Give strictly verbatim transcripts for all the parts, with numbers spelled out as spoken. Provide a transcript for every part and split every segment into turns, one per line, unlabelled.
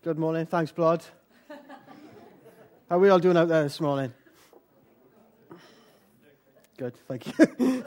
Good morning. Thanks, Blod. How are we all doing out there this morning? Good, thank you.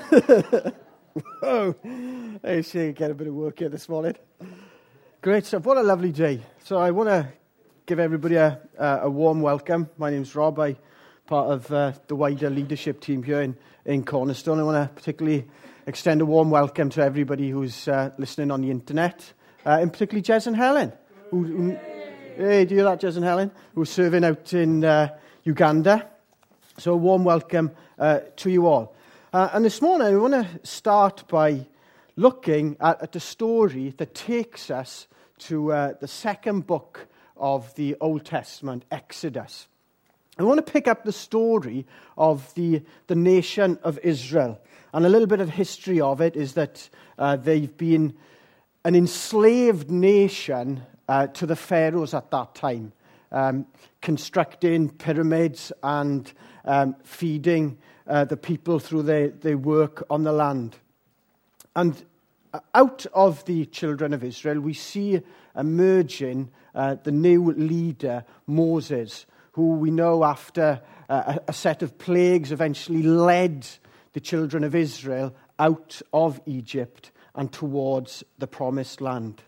Whoa. I see you get a bit of work here this morning. Great stuff. What a lovely day. So I want to give everybody a, a warm welcome. My name's Rob. I'm part of uh, the wider leadership team here in, in Cornerstone. I want to particularly extend a warm welcome to everybody who's uh, listening on the internet, uh, and particularly Jez and Helen. Who, who, hey, do you hear that, Jez and Helen? Who's serving out in uh, Uganda. So a warm welcome uh, to you all. Uh, and this morning I want to start by looking at, at the story that takes us to uh, the second book of the Old Testament, Exodus. I want to pick up the story of the, the nation of Israel. And a little bit of history of it is that uh, they've been an enslaved nation uh, to the pharaohs at that time, um, constructing pyramids and um, feeding uh, the people through their, their work on the land. And out of the children of Israel, we see emerging uh, the new leader, Moses, who we know after uh, a set of plagues eventually led the children of Israel out of Egypt and towards the promised land.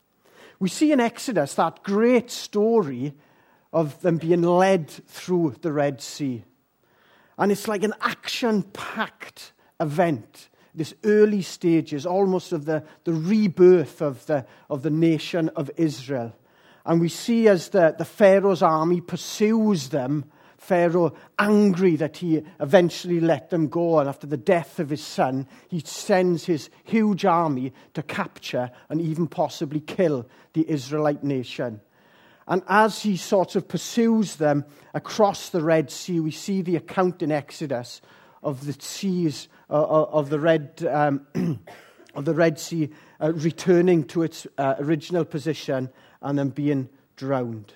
We see in Exodus that great story of them being led through the Red Sea. And it's like an action-packed event, this early stages, almost of the, the rebirth of the, of the nation of Israel. And we see as the, the Pharaoh's army pursues them, Pharaoh angry that he eventually let them go, and after the death of his son, he sends his huge army to capture and even possibly kill the Israelite nation. And as he sort of pursues them across the Red Sea, we see the account in Exodus of the seas uh, of the Red um, of the Red Sea uh, returning to its uh, original position and then being drowned.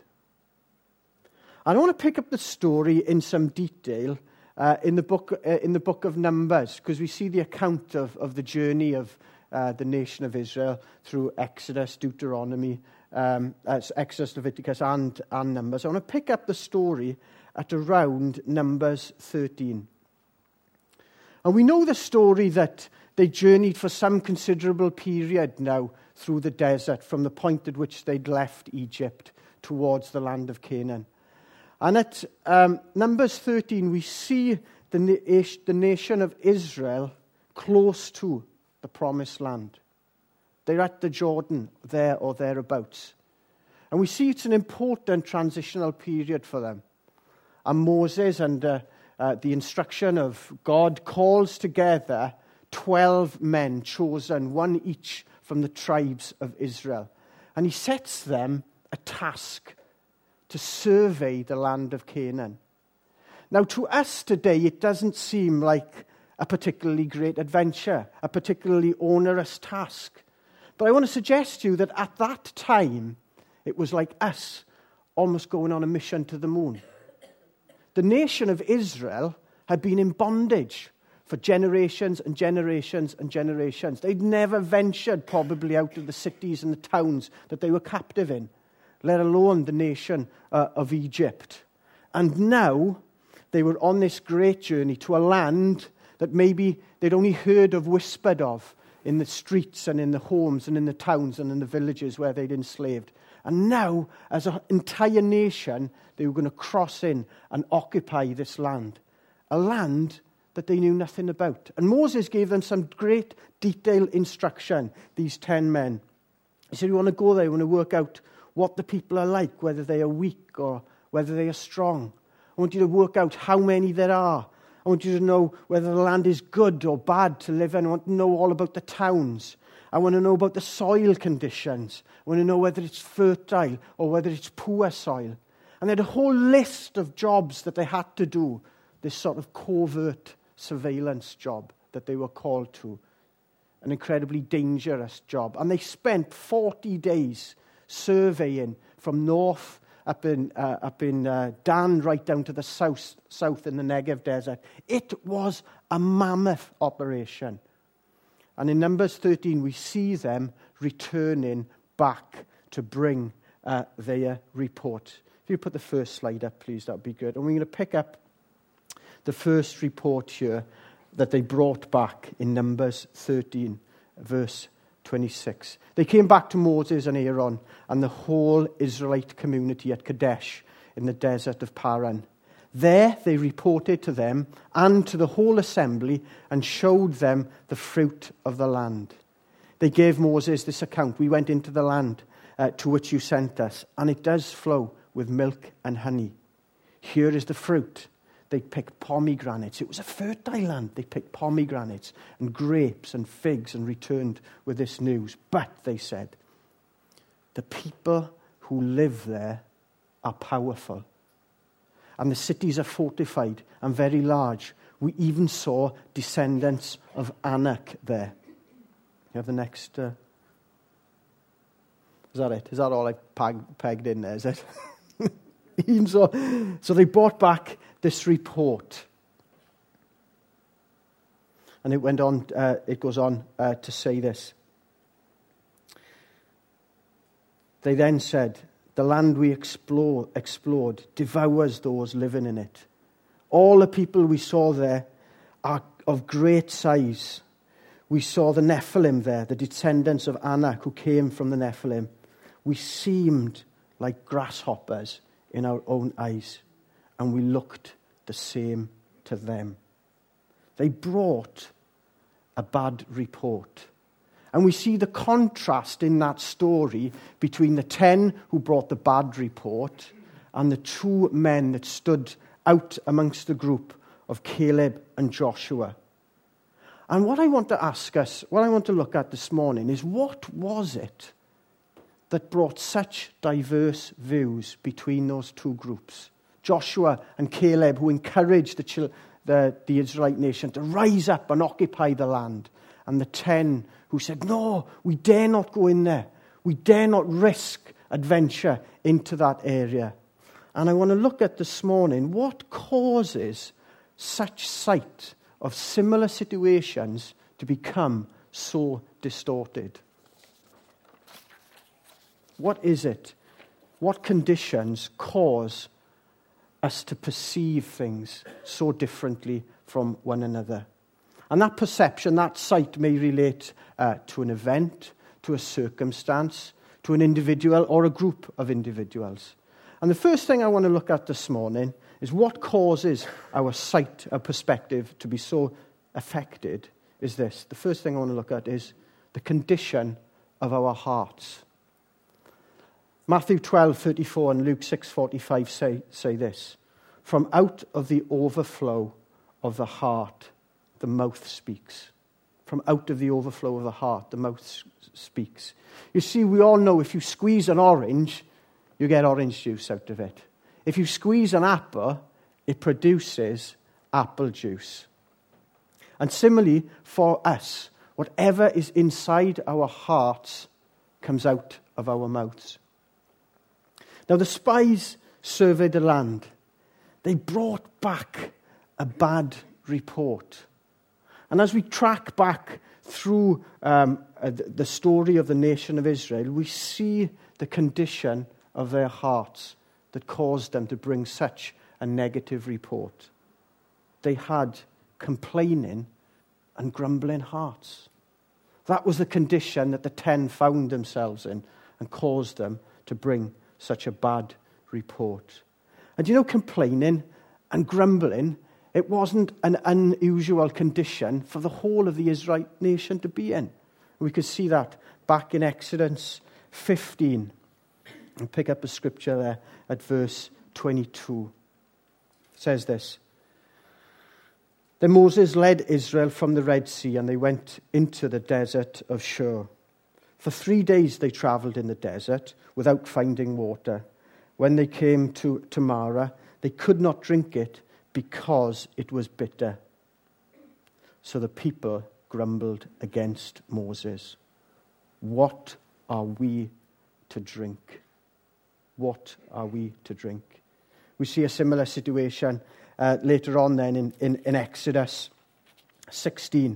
And I want to pick up the story in some detail uh, in the book uh, in the book of Numbers, because we see the account of, of the journey of uh, the nation of Israel through Exodus, Deuteronomy, um, uh, Exodus, Leviticus, and, and Numbers. I want to pick up the story at around Numbers thirteen. And we know the story that they journeyed for some considerable period now through the desert from the point at which they'd left Egypt towards the land of Canaan. And at um, Numbers thirteen, we see the, na- the nation of Israel close to the promised land. They're at the Jordan, there or thereabouts. And we see it's an important transitional period for them. And Moses, under uh, the instruction of God, calls together twelve men chosen, one each from the tribes of Israel. And he sets them a task to survey the land of Canaan. Now, to us today, it doesn't seem like a particularly great adventure, a particularly onerous task. But I want to suggest to you that at that time, it was like us almost going on a mission to the moon. The nation of Israel had been in bondage for generations and generations and generations. They'd never ventured probably out of the cities and the towns that they were captive in, let alone the nation uh, of Egypt. And now they were on this great journey to a land that maybe they'd only heard of, whispered of, in the streets and in the homes and in the towns and in the villages where they'd enslaved. And now, as an entire nation, they were going to cross in and occupy this land, a land that they knew nothing about. And Moses gave them some great detailed instruction, these ten men. He said, you want to go there, you want to work out what the people are like, whether they are weak or whether they are strong. I want you to work out how many there are. I want you to know whether the land is good or bad to live in. I want to know all about the towns. I want to know about the soil conditions. I want to know whether it's fertile or whether it's poor soil. And they had a whole list of jobs that they had to do, this sort of covert surveillance job that they were called to, an incredibly dangerous job. And they spent forty days surveying from north up in uh, up in uh, Dan right down to the south, south in the Negev desert. It was a mammoth operation. And in Numbers thirteen, we see them returning back to bring uh, their report. If you put the first slide up, please, that would be good. And we're going to pick up the first report here that they brought back in Numbers thirteen, verse twenty-six. They came back to Moses and Aaron and the whole Israelite community at Kadesh in the desert of Paran. There they reported to them and to the whole assembly and showed them the fruit of the land. They gave Moses this account. We went into the land uh, to which you sent us, and it does flow with milk and honey. Here is the fruit. They picked pomegranates. It was a fertile land. They picked pomegranates and grapes and figs and returned with this news. But, they said, the people who live there are powerful, and the cities are fortified and very large. We even saw descendants of Anak there. You have the next... Uh... Is that it? Is that all I peg- pegged in there, is it? even so, so they brought back this report. And it went on, uh, it goes on uh, to say this. They then said, the land we explore, explored devours those living in it. All the people we saw there are of great size. We saw the Nephilim there, the descendants of Anak who came from the Nephilim. We seemed like grasshoppers in our own eyes, and we looked the same to them. They brought a bad report. And we see the contrast in that story between the ten who brought the bad report and the two men that stood out amongst the group of Caleb and Joshua. And what I want to ask us, what I want to look at this morning is, what was it that brought such diverse views between those two groups? Joshua and Caleb, who encouraged the, the, the Israelite nation to rise up and occupy the land. And the ten who said, no, we dare not go in there. We dare not risk adventure into that area. And I want to look at this morning, what causes such sight of similar situations to become so distorted? What is it? What conditions cause us to perceive things so differently from one another? And that perception, that sight may relate uh, to an event, to a circumstance, to an individual or a group of individuals. And the first thing I want to look at this morning is what causes our sight, our perspective to be so affected is this. The first thing I want to look at is the condition of our hearts. Matthew twelve thirty-four and Luke six forty-five say, say this. From out of the overflow of the heart, the mouth speaks. From out of the overflow of the heart, the mouth speaks. You see, we all know if you squeeze an orange, you get orange juice out of it. If you squeeze an apple, it produces apple juice. And similarly, for us, whatever is inside our hearts comes out of our mouths. Now, the spies surveyed the land. They brought back a bad report. And as we track back through um, the story of the nation of Israel, we see the condition of their hearts that caused them to bring such a negative report. They had complaining and grumbling hearts. That was the condition that the ten found themselves in and caused them to bring such a bad report. And you know, complaining and grumbling, it wasn't an unusual condition for the whole of the Israelite nation to be in. We could see that back in Exodus fifteen. And pick up a scripture there at verse twenty-two. It says this. Then Moses led Israel from the Red Sea, and they went into the desert of Shur. For three days they traveled in the desert without finding water. When they came to, to Marah, they could not drink it because it was bitter. So the people grumbled against Moses. What are we to drink? What are we to drink? We see a similar situation uh, later on then in, in, in Exodus sixteen,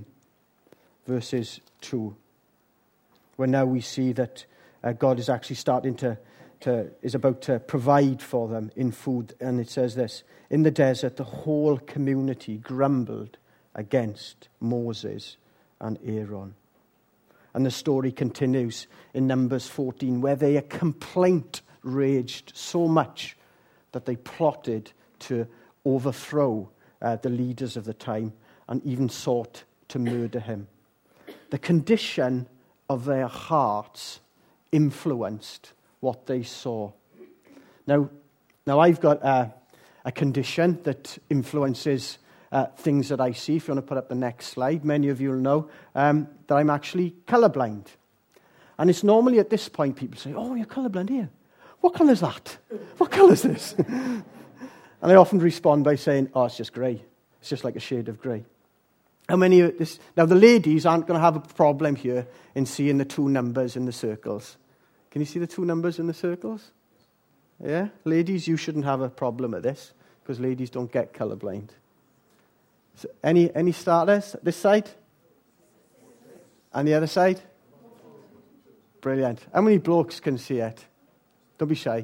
verses two, where now we see that uh, God is actually starting to to, is about to provide for them in food. And it says this, in the desert, the whole community grumbled against Moses and Aaron. And the story continues in Numbers fourteen, where their complaint raged so much that they plotted to overthrow uh, the leaders of the time and even sought to murder him. The condition of their hearts influenced what they saw. Now, now I've got a, a condition that influences uh, things that I see. If you want to put up the next slide, many of you will know um, that I'm actually colourblind. And it's normally at this point people say, oh, you're colourblind here. What colour is that? What colour is this? And I often respond by saying, oh, it's just grey. It's just like a shade of grey. How many of this? Now, the ladies aren't going to have a problem here in seeing the two numbers in the circles. Can you see the two numbers in the circles? Yeah? Ladies, you shouldn't have a problem at this, because ladies don't get colourblind. So any, any starters? This side? And the other side? Brilliant. How many blokes can see it? Don't be shy.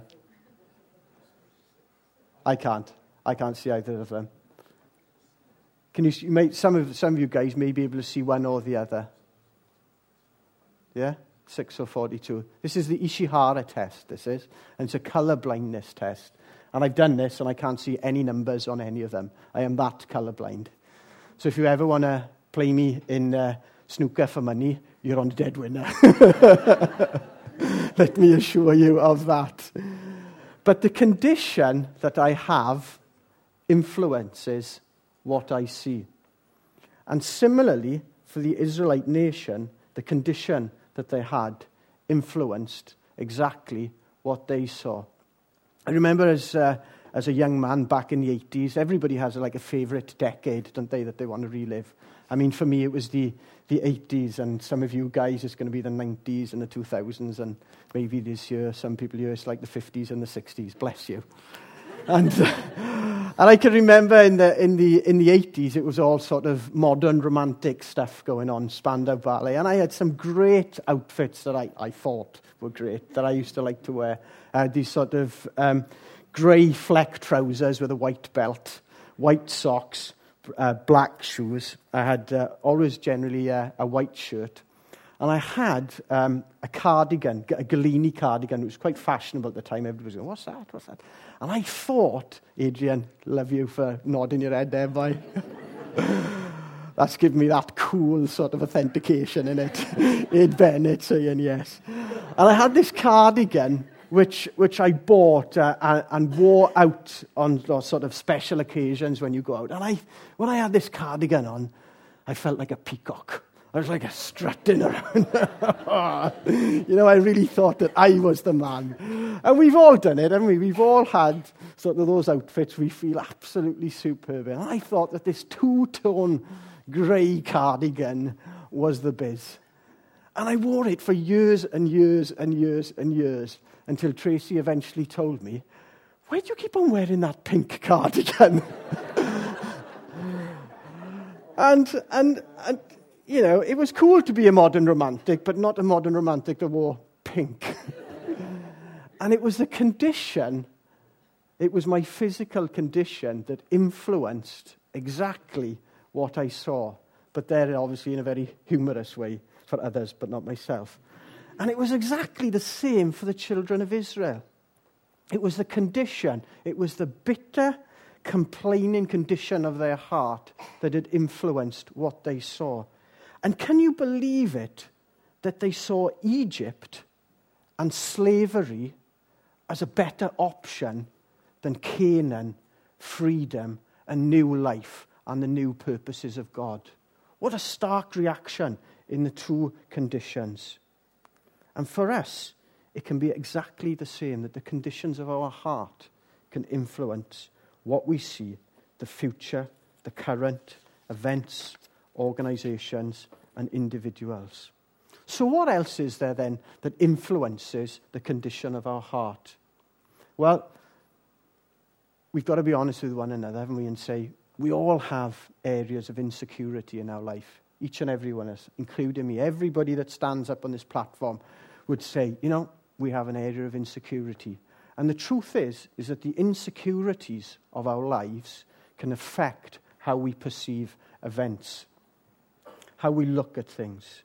I can't. I can't see either of them. Can you, you may, some of some of you guys may be able to see one or the other. Yeah? six or forty-two. This is the Ishihara test, this is. And it's a colour blindness test. And I've done this and I can't see any numbers on any of them. I am that colour blind. So if you ever want to play me in uh, snooker for money, you're on a dead winner. Let me assure you of that. But the condition that I have influences what I see. And similarly, for the Israelite nation, the condition that they had influenced exactly what they saw. I remember as uh, as a young man back in the eighties, everybody has like a favourite decade, don't they, that they want to relive. I mean, for me, it was the, the eighties, and some of you guys, it's going to be the nineties and the two thousands, and maybe this year, some people here, it's like the fifties and the sixties. Bless you. And uh, and I can remember in the in the in the eighties, it was all sort of modern romantic stuff going on, Spandau Ballet, and I had some great outfits that I, I thought were great that I used to like to wear. Uh, these sort of um, grey fleck trousers with a white belt, white socks, uh, black shoes. I had uh, always generally uh, a white shirt. And I had um, a cardigan, a Galini cardigan. It was quite fashionable at the time. Everybody was going, what's that? What's that? And I thought, Adrian, love you for nodding your head there, boy. That's given me that cool sort of authentication in it. Ed Bennett saying yes. And I had this cardigan, which which I bought uh, and, and wore out on sort of special occasions when you go out. And I, when I had this cardigan on, I felt like a peacock. I was like a strutting around. You know, I really thought that I was the man. And we've all done it, haven't we? We've all had sort of those outfits we feel absolutely superb in. And I thought that this two-tone grey cardigan was the biz. And I wore it for years and years and years and years until Tracy eventually told me, why do you keep on wearing that pink cardigan? and, and, and, you know, it was cool to be a modern romantic, but not a modern romantic that wore pink. And it was the condition, it was my physical condition that influenced exactly what I saw. But there, obviously, in a very humorous way for others, but not myself. And it was exactly the same for the children of Israel. It was the condition, it was the bitter, complaining condition of their heart that had influenced what they saw. And can you believe it, that they saw Egypt and slavery as a better option than Canaan, freedom, and new life, and the new purposes of God? What a stark reaction in the two conditions. And for us, it can be exactly the same, that the conditions of our heart can influence what we see, the future, the current, events, organizations, and individuals. So what else is there then that influences the condition of our heart? Well, we've got to be honest with one another, haven't we, and say, we all have areas of insecurity in our life. Each and every one of us, including me. Everybody that stands up on this platform would say, you know, we have an area of insecurity. And the truth is, is that the insecurities of our lives can affect how we perceive events, how we look at things.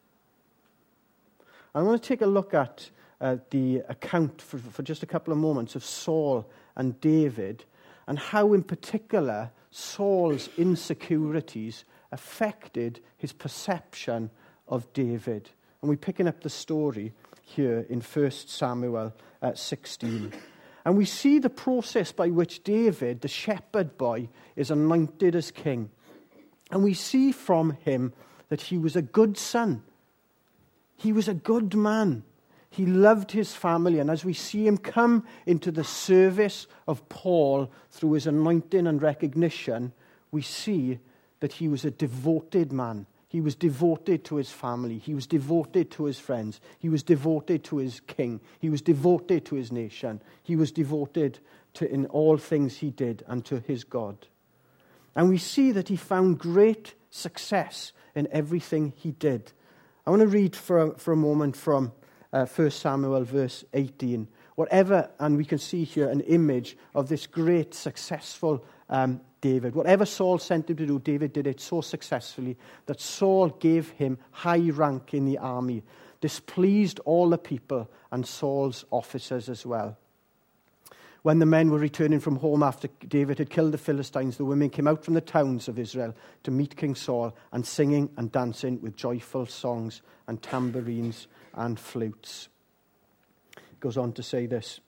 I want to take a look at uh, the account for, for just a couple of moments of Saul and David, and how in particular Saul's insecurities affected his perception of David. And we're picking up the story here in First Samuel uh, sixteen. And we see the process by which David, the shepherd boy, is anointed as king. And we see from him that he was a good son. He was a good man. He loved his family. And as we see him come into the service of Paul through his anointing and recognition, we see that he was a devoted man. He was devoted to his family. He was devoted to his friends. He was devoted to his king. He was devoted to his nation. He was devoted to in all things he did and to his God. And we see that he found great success in everything he did. I want to read for a, for a moment from uh, First Samuel verse eighteen. Whatever, and we can see here an image of this great successful um, David. Whatever Saul sent him to do, David did it so successfully that Saul gave him high rank in the army. This pleased all the people and Saul's officers as well. When the men were returning from home after David had killed the Philistines, the women came out from the towns of Israel to meet King Saul, and singing and dancing with joyful songs and tambourines and flutes. It goes on to say this.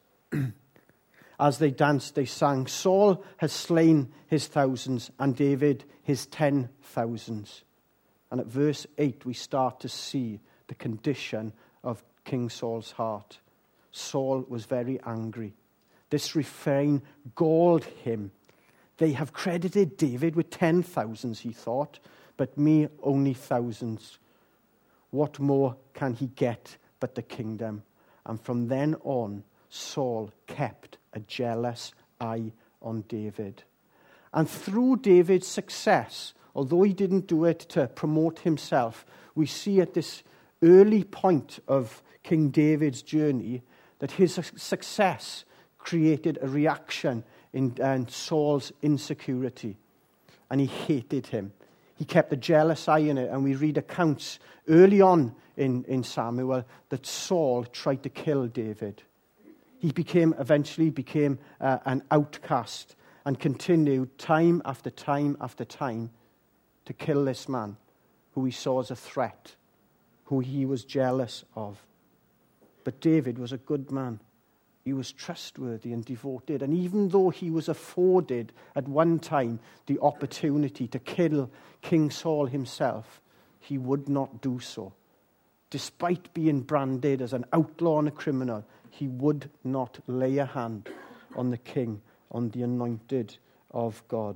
As they danced, they sang, Saul has slain his thousands and David his ten thousands. And at verse eight, we start to see the condition of King Saul's heart. Saul was very angry. This refrain galled him. They have credited David with ten thousands, he thought, but me only thousands. What more can he get but the kingdom? And from then on, Saul kept a jealous eye on David. And through David's success, although he didn't do it to promote himself, we see at this early point of King David's journey that his success created a reaction in, in Saul's insecurity. And he hated him. He kept a jealous eye on it. And we read accounts early on in, in Samuel that Saul tried to kill David. He became, eventually became uh, an outcast and continued time after time after time to kill this man who he saw as a threat, who he was jealous of. But David was a good man. He was trustworthy and devoted. And even though he was afforded at one time the opportunity to kill King Saul himself, he would not do so. Despite being branded as an outlaw and a criminal, he would not lay a hand on the king, on the anointed of God.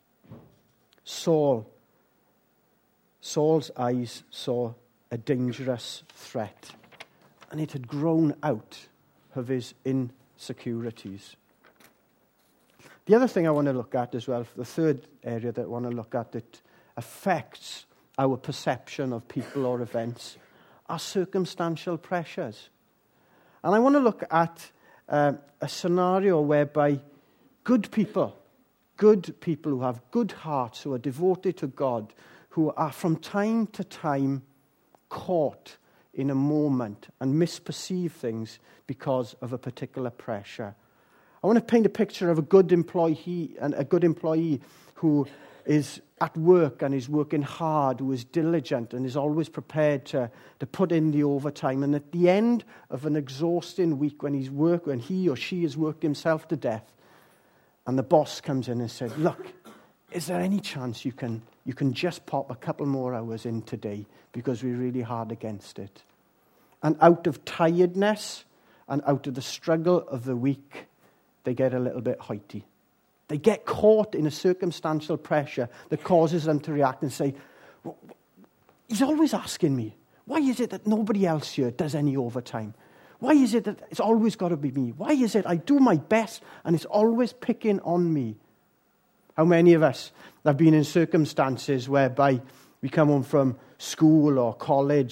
Saul, Saul's eyes saw a dangerous threat, and it had grown out of his insecurities. The other thing I want to look at as well, the third area that I want to look at that affects our perception of people or events, are circumstantial pressures. And I want to look at uh, a scenario whereby good people, good people who have good hearts, who are devoted to God, who are from time to time caught in a moment and misperceive things because of a particular pressure. I want to paint a picture of a good employee and a good employee who is at work and is working hard, who is diligent and is always prepared to, to put in the overtime. And at the end of an exhausting week, when he's work, when he or she has worked himself to death, and the boss comes in and says, "Look, is there any chance you can you can just pop a couple more hours in today because we're really hard against it?" And out of tiredness and out of the struggle of the week, they get a little bit hoity. They get caught in a circumstantial pressure that causes them to react and say, well, he's always asking me, why is it that nobody else here does any overtime? Why is it that it's always got to be me? Why is it I do my best and it's always picking on me? How many of us have been in circumstances whereby we come home from school or college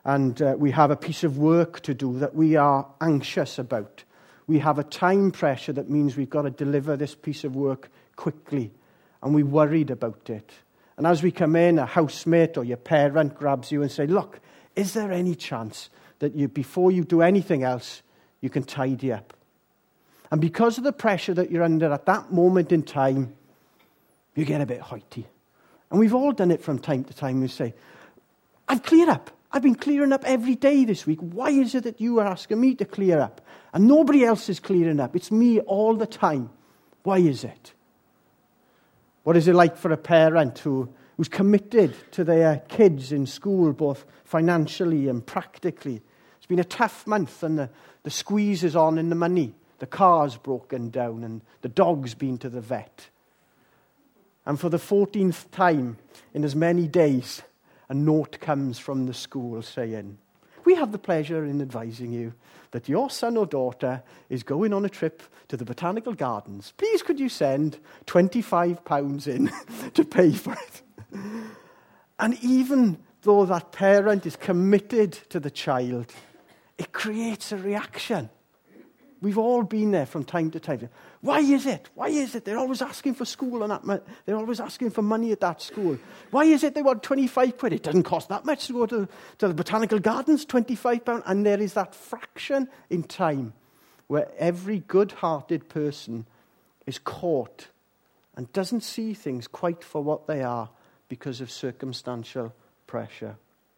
and uh, we have a piece of work to do that we are anxious about. We have a time pressure that means we've got to deliver this piece of work quickly, and we're worried about it. And as we come in, a housemate or your parent grabs you and say, look, is there any chance that you, before you do anything else, you can tidy up? And because of the pressure that you're under at that moment in time, you get a bit hoity. And we've all done it from time to time. We say, I've cleared up. I've been clearing up every day this week. Why is it that you are asking me to clear up? And nobody else is clearing up. It's me all the time. Why is it? What is it like for a parent who, who's committed to their kids in school, both financially and practically? It's been a tough month, and the, the squeeze is on in the money. The car's broken down, and the dog's been to the vet. And for the fourteenth time in as many days, a note comes from the school saying, we have the pleasure in advising you that your son or daughter is going on a trip to the Botanical Gardens. Please could you send twenty-five pounds in to pay for it? And even though that parent is committed to the child, it creates a reaction. We've all been there from time to time. Why is it? Why is it? They're always asking for school and that. They're always asking for money at that school. Why is it they want twenty-five quid? It doesn't cost that much to go to, to the Botanical Gardens, twenty-five pounds. And there is that fraction in time where every good-hearted person is caught and doesn't see things quite for what they are because of circumstantial pressure.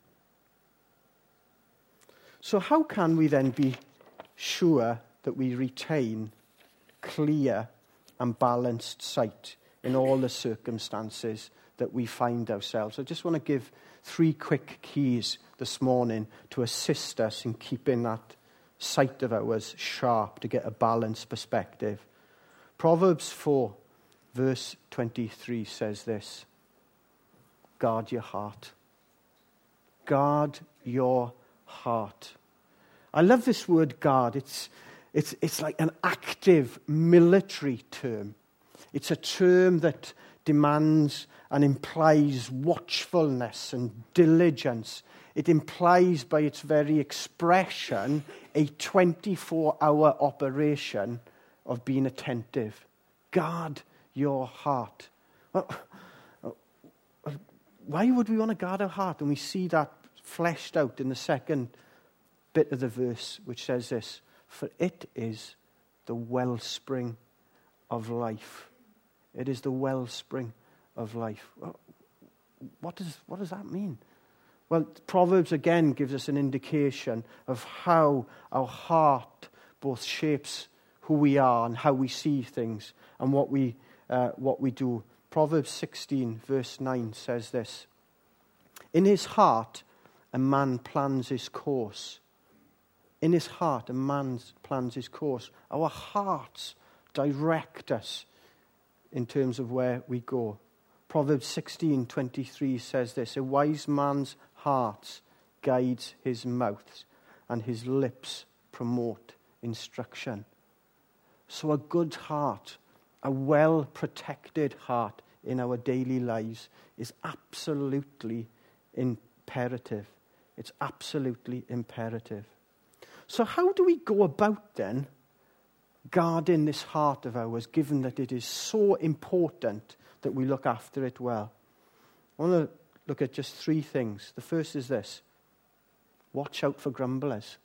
So how can we then be sure that we retain clear and balanced sight in all the circumstances that we find ourselves? I just want to give three quick keys this morning to assist us in keeping that sight of ours sharp, to get a balanced perspective. Proverbs four, verse twenty-three says this: guard your heart. Guard your heart. I love this word guard. It's It's, it's like an active military term. It's a term that demands and implies watchfulness and diligence. It implies by its very expression a twenty-four hour operation of being attentive. Guard your heart. Well, why would we want to guard our heart? And we see that fleshed out in the second bit of the verse, which says this: for it is the wellspring of life. It is the wellspring of life. What does, what does that mean? Well, Proverbs again gives us an indication of how our heart both shapes who we are and how we see things and what we, uh, what we do. Proverbs sixteen, verse nine says this: in his heart a man plans his course. In his heart, a man plans his course. Our hearts direct us in terms of where we go. Proverbs sixteen twenty-three says this: a wise man's heart guides his mouth, and his lips promote instruction. So a good heart, a well-protected heart in our daily lives is absolutely imperative. It's absolutely imperative. So how do we go about then guarding this heart of ours, given that it is so important that we look after it well? I want to look at just three things. The first is this: watch out for grumblers.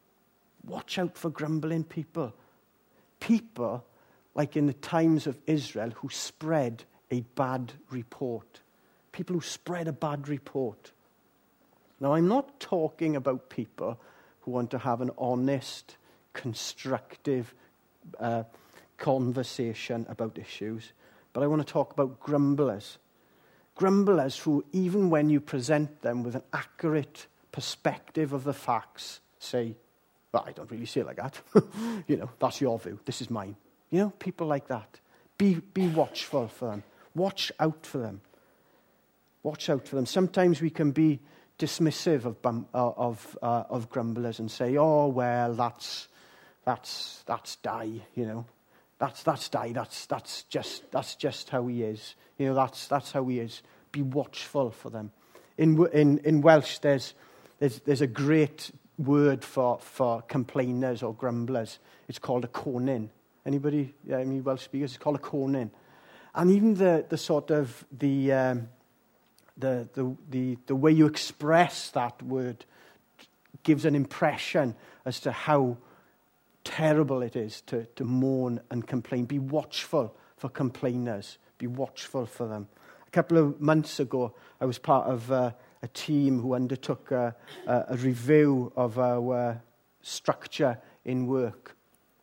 Watch out for grumbling people. People, like in the times of Israel, who spread a bad report. People who spread a bad report. Now, I'm not talking about people who want to have an honest, constructive uh, conversation about issues. But I want to talk about grumblers. Grumblers who, even when you present them with an accurate perspective of the facts, say, well, I don't really see it like that. You know, that's your view. This is mine. You know, people like that. Be, be watchful for them. Watch out for them. Watch out for them. Sometimes we can be dismissive of bum, uh, of uh, of grumblers and say, "Oh well, that's that's that's die, you know, that's that's die. That's that's just that's just how he is, you know. That's that's how he is." Be watchful for them. In in in Welsh, there's there's, there's a great word for, for complainers or grumblers. It's called a conin. Anybody, yeah, any Welsh speakers? It's called a conin. And even the, the sort of, the, um, the, the, the, the way you express that word gives an impression as to how terrible it is to, to mourn and complain. Be watchful for complainers. Be watchful for them. A couple of months ago, I was part of uh, a team who undertook a, a, a review of our structure in work.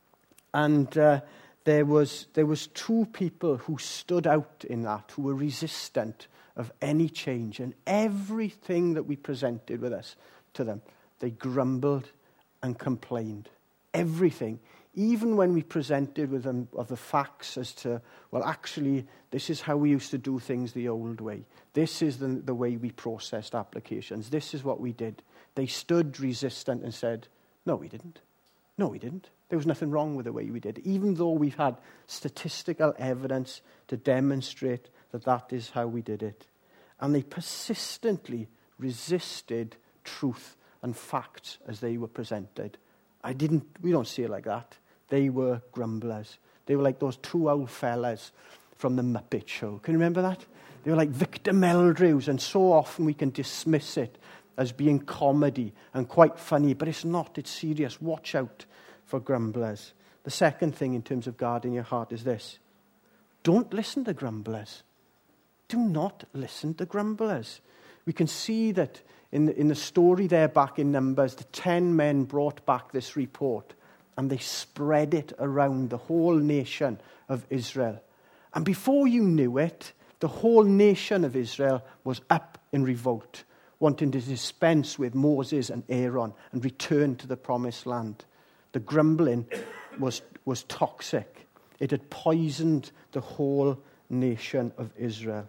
And uh, there was there was two people who stood out in that, who were resistant of any change. And everything that we presented with us to them, they grumbled and complained. Everything. Even when we presented with them of the facts as to, well, actually, this is how we used to do things the old way. This is the, the way we processed applications. This is what we did. They stood resistant and said, no, we didn't. No, we didn't. There was nothing wrong with the way we did, even though we've had statistical evidence to demonstrate that that is how we did it. And they persistently resisted truth and facts as they were presented. I didn't, we don't see it like that. They were grumblers. They were like those two old fellas from the Muppet Show. Can you remember that? They were like Victor Meldrews, and so often we can dismiss it as being comedy and quite funny, but it's not, it's serious. Watch out for grumblers. The second thing in terms of guarding your heart is this. Don't listen to grumblers. Do not listen to grumblers. We can see that in the, in the story there back in Numbers, the ten men brought back this report and they spread it around the whole nation of Israel. And before you knew it, the whole nation of Israel was up in revolt, wanting to dispense with Moses and Aaron and return to the promised land. The grumbling was, was toxic. It had poisoned the whole nation of Israel.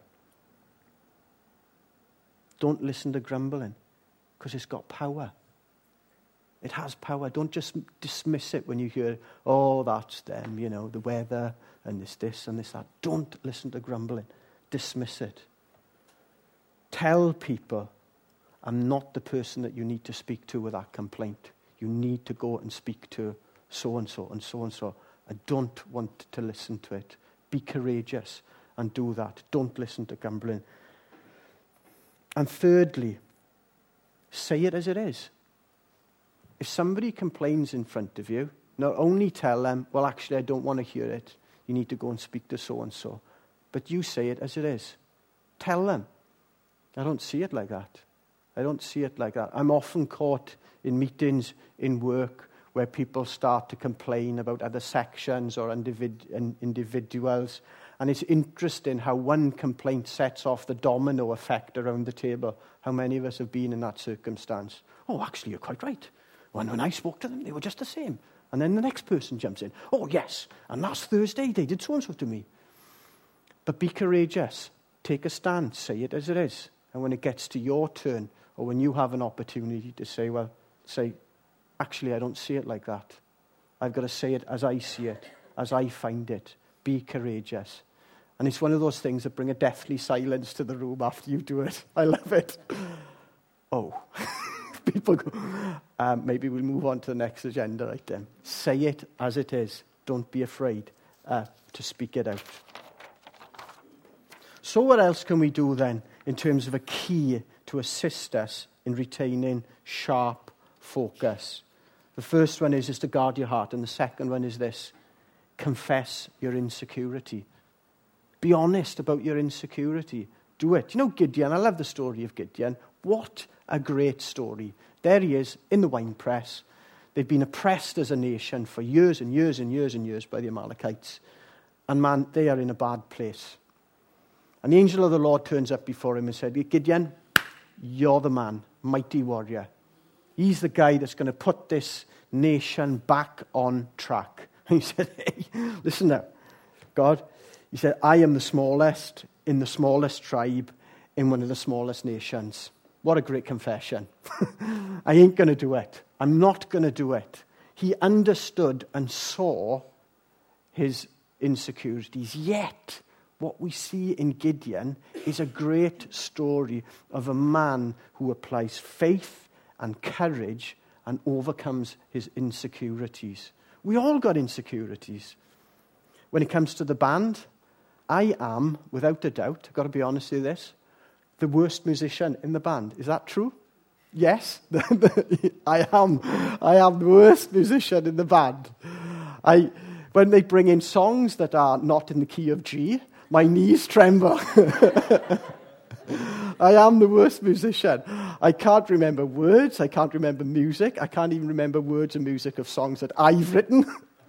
Don't listen to grumbling, because it's got power. It has power. Don't just dismiss it when you hear, oh, that's them, you know, the weather and this, this and this, that. Don't listen to grumbling. Dismiss it. Tell people, I'm not the person that you need to speak to with that complaint. You need to go and speak to so-and-so and so-and-so. I don't want to listen to it. Be courageous and do that. Don't listen to grumbling. And thirdly, say it as it is. If somebody complains in front of you, not only tell them, well, actually, I don't want to hear it. You need to go and speak to so-and-so. But you say it as it is. Tell them. I don't see it like that. I don't see it like that. I'm often caught in meetings in work where people start to complain about other sections or individ- individuals. And it's interesting how one complaint sets off the domino effect around the table. How many of us have been in that circumstance? Oh, actually, you're quite right. When, when I spoke to them, they were just the same. And then the next person jumps in. Oh, yes, and last Thursday they did so-and-so to me. But be courageous. Take a stand. Say it as it is. And when it gets to your turn, or when you have an opportunity to say, well, say, actually, I don't see it like that. I've got to say it as I see it, as I find it. Be courageous. And it's one of those things that bring a deathly silence to the room after you do it. I love it. Oh. People go, um, maybe we'll move on to the next agenda item. Say it as it is. Don't be afraid uh, to speak it out. So what else can we do then in terms of a key to assist us in retaining sharp focus? The first one is, is to guard your heart. And the second one is this. Confess your insecurity. Be honest about your insecurity. Do it. You know Gideon? I love the story of Gideon. What a great story. There he is in the winepress. They've been oppressed as a nation for years and years and years and years by the Amalekites. And man, they are in a bad place. And the angel of the Lord turns up before him and said, Gideon, you're the man, mighty warrior. He's the guy that's going to put this nation back on track. And he said, hey, listen now, God. He said, I am the smallest in the smallest tribe in one of the smallest nations. What a great confession. I ain't going to do it. I'm not going to do it. He understood and saw his insecurities. Yet, what we see in Gideon is a great story of a man who applies faith and courage and overcomes his insecurities. We all got insecurities. When it comes to the band, I am, without a doubt, I've got to be honest with this, the worst musician in the band. Is that true? Yes, I am. I am the worst musician in the band. I, when they bring in songs that are not in the key of G, my knees tremble. I am the worst musician. I can't remember words. I can't remember music. I can't even remember words and music of songs that I've written.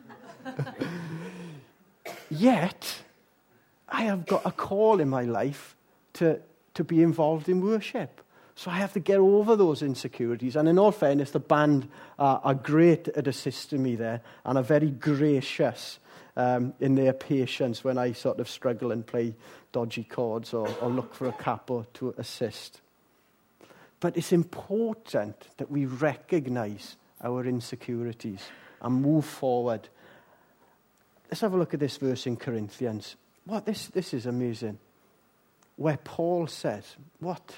Yet, I have got a call in my life to, to be involved in worship. So I have to get over those insecurities. And in all fairness, the band are, are great at assisting me there and are very gracious um, in their patience when I sort of struggle and play dodgy chords or, or look for a capo to assist. But it's important that we recognize our insecurities and move forward. Let's have a look at this verse in Corinthians. What this this is amazing. Where Paul says, what?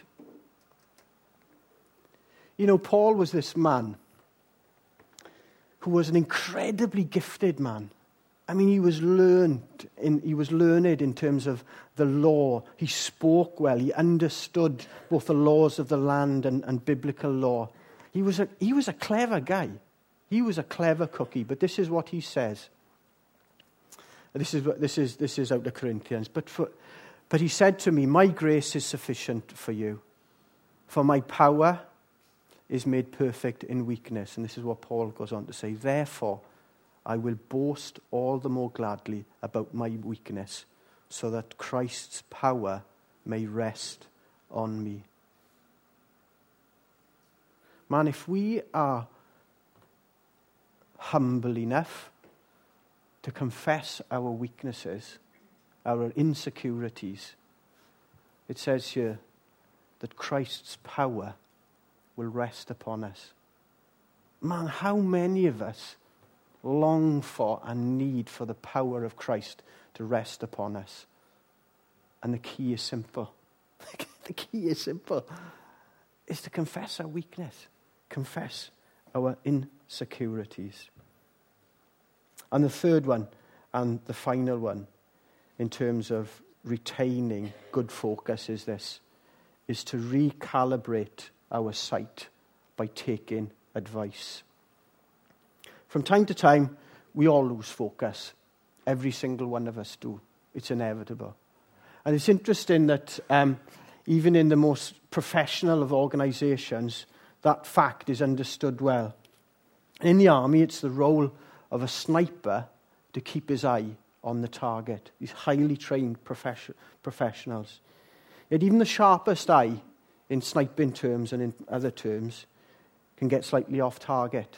You know, Paul was this man who was an incredibly gifted man. I mean, he was learned in, he was learned in terms of the law. He spoke well. He understood both the laws of the land and, and biblical law. He was a he was a clever guy. He was a clever cookie. But this is what he says. This is this is this is out of Corinthians. But for, but he said to me, "My grace is sufficient for you, for my power is made perfect in weakness." And this is what Paul goes on to say. "Therefore, I will boast all the more gladly about my weakness, so that Christ's power may rest on me." Man, if we are humble enough to confess our weaknesses, our insecurities, it says here that Christ's power will rest upon us. Man, how many of us long for and need for the power of Christ to rest upon us? And the key is simple. The key is simple. Is to confess our weakness. Confess our insecurities. And the third one, and the final one, in terms of retaining good focus is this, is to recalibrate our sight by taking advice. From time to time, we all lose focus. Every single one of us do. It's inevitable. And it's interesting that um, even in the most professional of organizations, that fact is understood well. In the army, it's the role of a sniper to keep his eye on the target. These highly trained profession- professionals. Yet even the sharpest eye, in sniping terms and in other terms, can get slightly off target.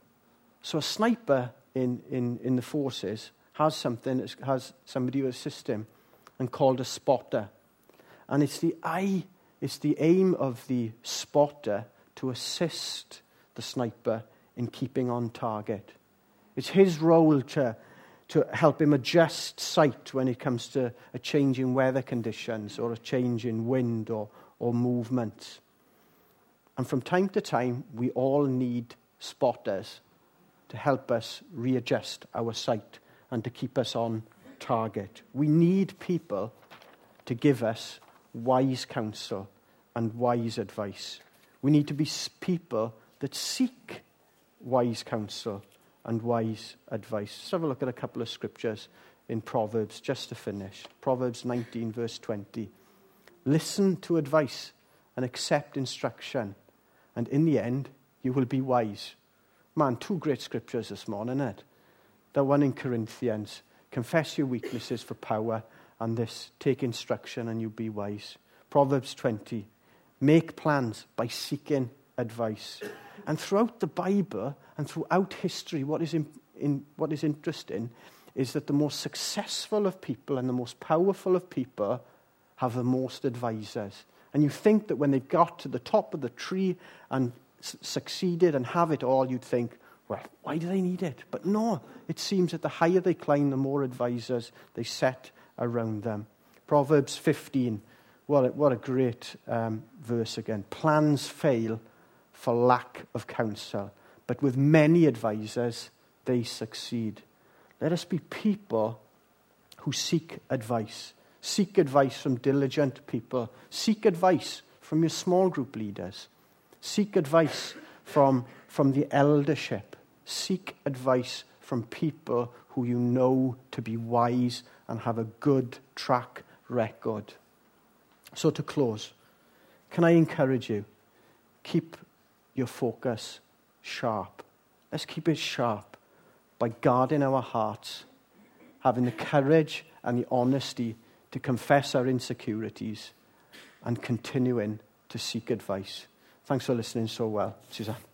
So a sniper in, in, in the forces has something, has somebody who assists him, and called a spotter. And it's the eye, it's the aim of the spotter to assist the sniper in keeping on target. It's his role to, to help him adjust sight when it comes to a change in weather conditions or a change in wind or, or movement. And from time to time, we all need spotters to help us readjust our sight and to keep us on target. We need people to give us wise counsel and wise advice. We need to be people that seek wise counsel and wise advice. Let's have a look at a couple of scriptures in Proverbs just to finish. Proverbs nineteen, verse twenty. "Listen to advice and accept instruction, and in the end, you will be wise." Man, two great scriptures this morning, isn't it? The one in Corinthians, confess your weaknesses for power, and this, take instruction and you'll be wise. Proverbs twenty, make plans by seeking advice. And throughout the Bible and throughout history, what is in, in what is interesting is that the most successful of people and the most powerful of people have the most advisors. And you think that when they got to the top of the tree and s- succeeded and have it all, you'd think, well, why do they need it? But no, it seems that the higher they climb, the more advisors they set around them. Proverbs fifteen, what a, what a great um, verse again. Plans fail, for lack of counsel, but with many advisors, they succeed. Let us be people who seek advice. Seek advice from diligent people. Seek advice from your small group leaders. Seek advice from, from the eldership. Seek advice from people who you know to be wise and have a good track record. So to close, can I encourage you? Keep your focus sharp. Let's keep it sharp by guarding our hearts, having the courage and the honesty to confess our insecurities, and continuing to seek advice. Thanks for listening so well, Suzanne.